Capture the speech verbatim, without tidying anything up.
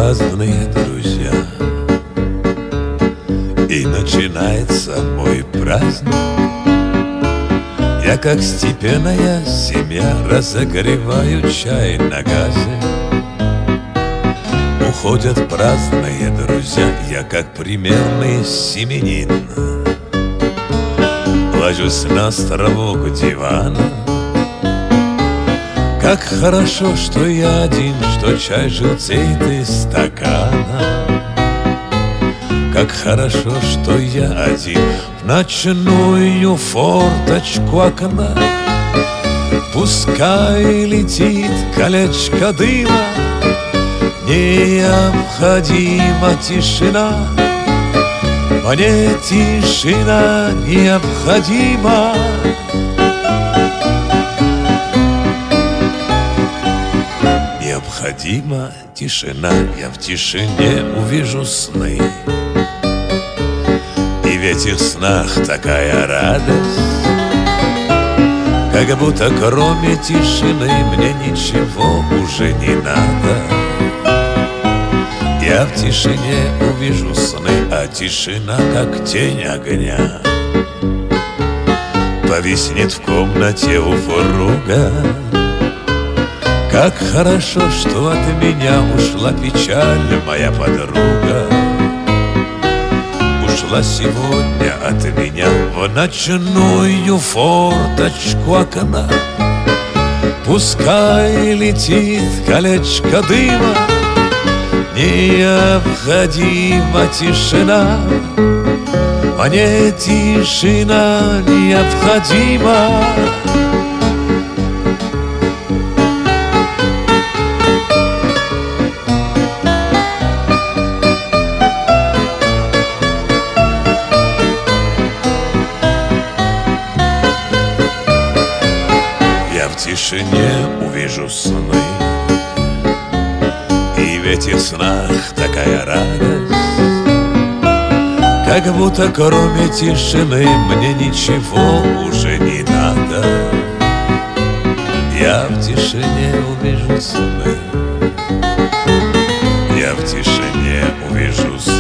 разные друзья, и начинается мой праздник. Я, как степенная семья, разогреваю чай на газе. Уходят праздные друзья, я, как примерный семенин, ложусь на островок дивана. Как хорошо, что я один, что чай желтеет из стакана. Как хорошо, что я один в ночную форточку окна. Пускай летит колечко дыма, необходима тишина. Мне тишина необходима. Необходима тишина, я в тишине увижу сны. И в этих снах такая радость, как будто кроме тишины мне ничего уже не надо. Я в тишине увижу сны, а тишина, как тень огня, повиснет в комнате у порога. Как хорошо, что от меня ушла печаль, моя подруга. Ушла сегодня от меня в ночную форточку окна. Пускай летит колечко дыма, необходима тишина. Мне тишина необходима. Я в тишине увижу сны, и в этих снах такая радость, как будто кроме тишины мне ничего уже не надо. Я в тишине увижу сны, я в тишине увижу сны.